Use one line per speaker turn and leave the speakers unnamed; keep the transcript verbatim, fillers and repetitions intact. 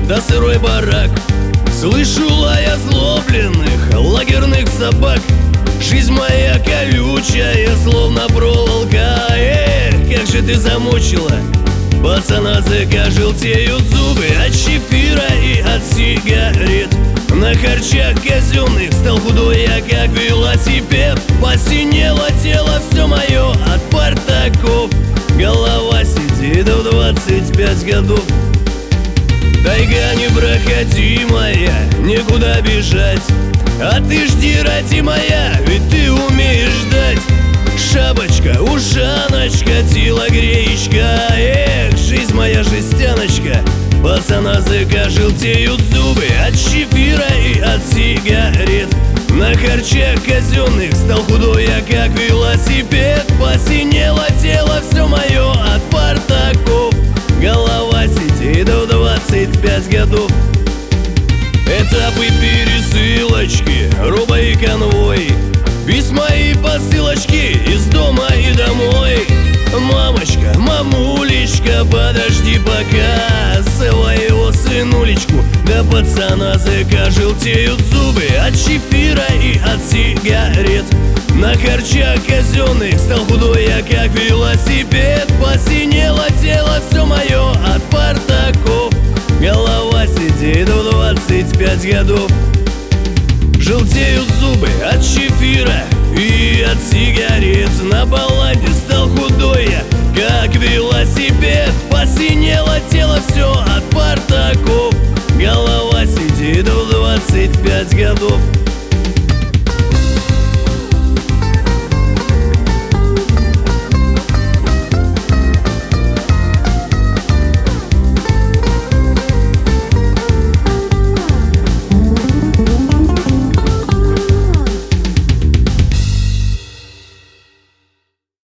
да сырой барак. Слышу лай озлобленных лагерных собак. Жизнь моя колючая, словно проволока. Эх, как же ты замучила пацана языка. Желтеют зубы от чефира и от сигарет. На харчах казенных стал худой я, как велосипед. Посинело тело все мое от партаков. Голова сидит в двадцать пять годов. Тайга непроходимая, некуда бежать. А ты жди, родимая, ведь ты умеешь ждать. Шапочка, ушаночка, телогреечка. Эх, жизнь моя жестяночка, пацана языка. Желтеют зубы от чефира и от сигарет. На харчах казенных стал худой я, как велосипед. Посинело тело все мое от партаков. Голова сидит в двадцать пять годов. Этапы пересылочки, руба и конвой. Письма и посылочки из дома и домой. Мамочка, мамулечка, подожди пока своего сынулечку, да пацана языка. Желтеют зубы от чефира и от сигарет. На харчах казенных стал худой я, как велосипед. Посинело тело все мое от партаков. Голова сидит в двадцать пять годов. Желтеют зубы от чефира и от сигарет. На баланде стал худой я, как велосипед. Посинело тело все от партаков. Голова сидит в двадцать пять годов.